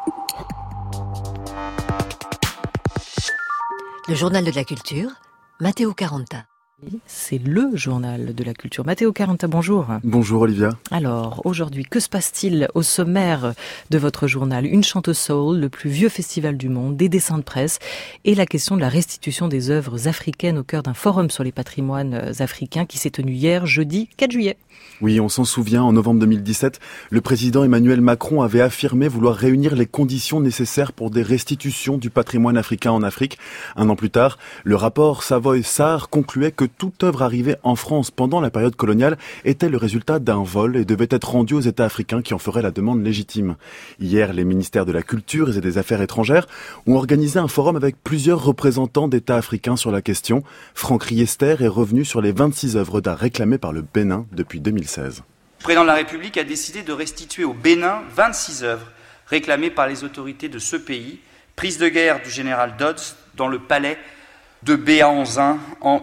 Le journal de la culture, Matteo Caranta. C'est le journal de la culture. Matteo Caranta, bonjour. Bonjour Olivia. Alors, aujourd'hui, que se passe-t-il au sommaire de votre journal? Une chanteuse soul, le plus vieux festival du monde, des dessins de presse et la question de la restitution des œuvres africaines au cœur d'un forum sur les patrimoines africains qui s'est tenu hier, jeudi 4 juillet. Oui, on s'en souvient, en novembre 2017, le président Emmanuel Macron avait affirmé vouloir réunir les conditions nécessaires pour des restitutions du patrimoine africain en Afrique. Un an plus tard, le rapport Savoy-Sarr concluait que toute œuvre arrivée en France pendant la période coloniale était le résultat d'un vol et devait être rendue aux États africains qui en feraient la demande légitime. Hier, les ministères de la Culture et des Affaires étrangères ont organisé un forum avec plusieurs représentants d'États africains sur la question. Franck Riester est revenu sur les 26 œuvres d'art réclamées par le Bénin depuis 2016. Le président de la République a décidé de restituer au Bénin 26 œuvres réclamées par les autorités de ce pays, prise de guerre du général Dodds dans le palais de Béhanzin en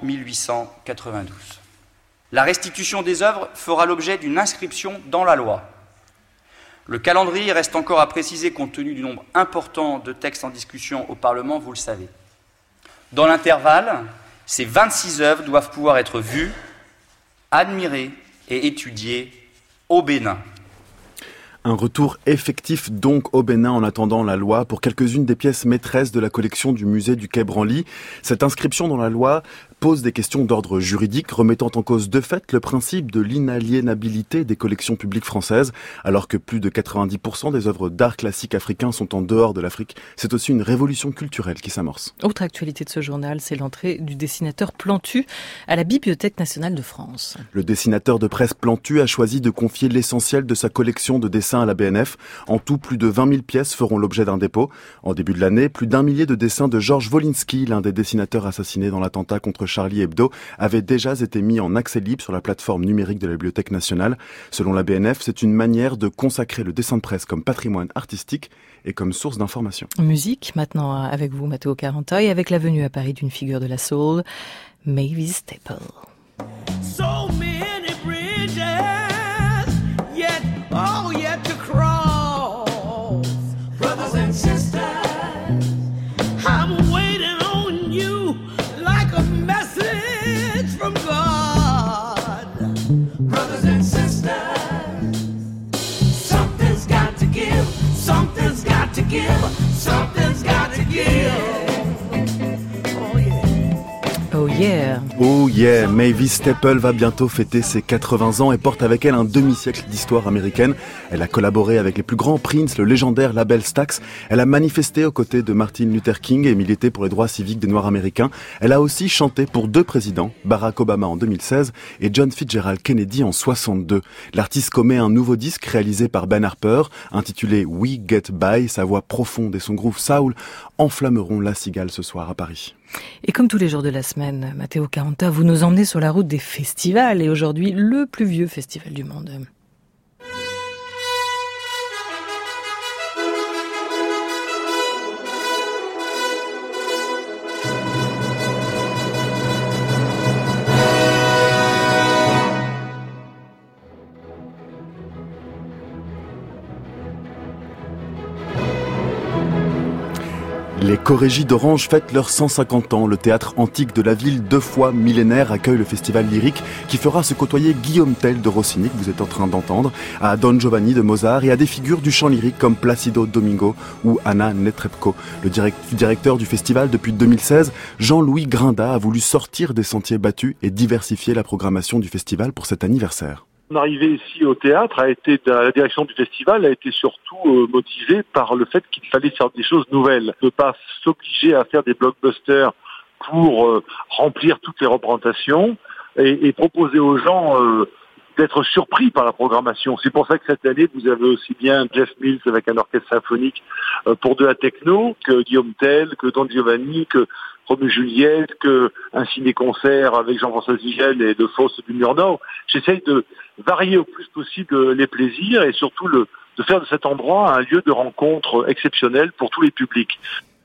1892. La restitution des œuvres fera l'objet d'une inscription dans la loi. Le calendrier reste encore à préciser compte tenu du nombre important de textes en discussion au Parlement, vous le savez. Dans l'intervalle, ces 26 œuvres doivent pouvoir être vues, admirées et étudiées au Bénin. Un retour effectif donc au Bénin en attendant la loi pour quelques-unes des pièces maîtresses de la collection du musée du Quai Branly. Cette inscription dans la loi pose des questions d'ordre juridique, remettant en cause de fait le principe de l'inaliénabilité des collections publiques françaises. Alors que plus de 90% des œuvres d'art classique africains sont en dehors de l'Afrique, c'est aussi une révolution culturelle qui s'amorce. Autre actualité de ce journal, c'est l'entrée du dessinateur Plantu à la Bibliothèque nationale de France. Le dessinateur de presse Plantu a choisi de confier l'essentiel de sa collection de dessins à la BNF. En tout, plus de 20 000 pièces feront l'objet d'un dépôt. En début de l'année, plus d'1 millier de dessins de Georges Wolinski, l'un des dessinateurs assassinés dans l'attentat contre Charlie Hebdo, avaient déjà été mis en accès libre sur la plateforme numérique de la Bibliothèque nationale. Selon la BNF, c'est une manière de consacrer le dessin de presse comme patrimoine artistique et comme source d'information. Musique, maintenant avec vous, Matteo Caranta, et avec la venue à Paris d'une figure de la soul, Mavis Staples. So many bridges, yet to cross. Brothers and sisters, I'm waiting on you like a message from God. Brothers and sisters, something's got to give, something's got to give, something's got to give. Oh yeah. Oh yeah, Mavis Staples va bientôt fêter ses 80 ans et porte avec elle un demi-siècle d'histoire américaine. Elle a collaboré avec les plus grands Prince, le légendaire label Stax. Elle a manifesté aux côtés de Martin Luther King et milité pour les droits civiques des Noirs américains. Elle a aussi chanté pour 2 présidents, Barack Obama en 2016 et John Fitzgerald Kennedy en 62. L'artiste commet un nouveau disque réalisé par Ben Harper, intitulé We Get By. Sa voix profonde et son groove soul enflammeront La Cigale ce soir à Paris. Et comme tous les jours de la semaine, Matteo Caranta, vous nous emmenez sur la route des festivals et aujourd'hui le plus vieux festival du monde. Les Chorégies d'Orange fêtent leurs 150 ans. Le théâtre antique de la ville, 2 fois millénaire, accueille le festival lyrique qui fera se côtoyer Guillaume Tell de Rossini, que vous êtes en train d'entendre, à Don Giovanni de Mozart et à des figures du chant lyrique comme Placido Domingo ou Anna Netrebko. Le directeur du festival depuis 2016, Jean-Louis Grinda, a voulu sortir des sentiers battus et diversifier la programmation du festival pour cet anniversaire. Mon arrivée ici au théâtre la direction du festival a été surtout motivée par le fait qu'il fallait faire des choses nouvelles, ne pas s'obliger à faire des blockbusters pour remplir toutes les représentations et proposer aux gens d'être surpris par la programmation. C'est pour ça que cette année, vous avez aussi bien Jeff Mills avec un orchestre symphonique pour de la techno, que Guillaume Tell, que Don Giovanni, que Roméo et Juliette, que un ciné-concert avec Jean-François Zigel et de Fosse du Mur-Nord. J'essaye de varier au plus possible les plaisirs et surtout de faire de cet endroit un lieu de rencontre exceptionnel pour tous les publics.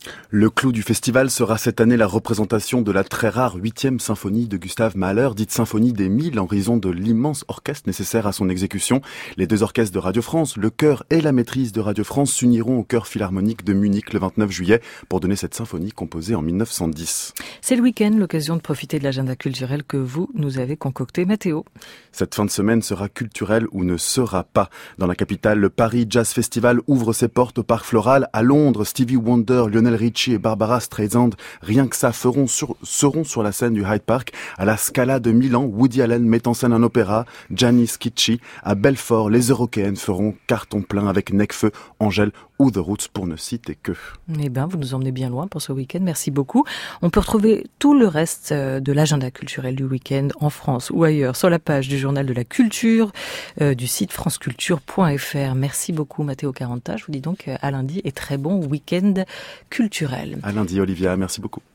Le clou du festival sera cette année la représentation de la très rare 8e symphonie de Gustav Mahler, dite symphonie des 1000 en raison de l'immense orchestre nécessaire à son exécution. Les deux orchestres de Radio France, le chœur et la maîtrise de Radio France s'uniront au chœur philharmonique de Munich le 29 juillet pour donner cette symphonie composée en 1910. C'est le week-end, l'occasion de profiter de l'agenda culturel que vous nous avez concocté. Mathéo. Cette fin de semaine sera culturelle ou ne sera pas. Dans la capitale, le Paris Jazz Festival ouvre ses portes au Parc Floral. À Londres, Stevie Wonder, Lionel Richie et Barbara Streisand, rien que ça, seront sur la scène du Hyde Park. À la Scala de Milan, Woody Allen met en scène un opéra. Gianni Schicchi. À Belfort, les Eurockéennes feront carton plein avec Necfeu, Angèle ou The Roots pour ne citer que. Eh ben, vous nous emmenez bien loin pour ce week-end. Merci beaucoup. On peut retrouver tout le reste de l'agenda culturel du week-end en France ou ailleurs sur la page du Journal de la Culture du site franceculture.fr. Merci beaucoup Matteo Caranta. Je vous dis donc à lundi et très bon week-end culturel. À lundi Olivia, merci beaucoup.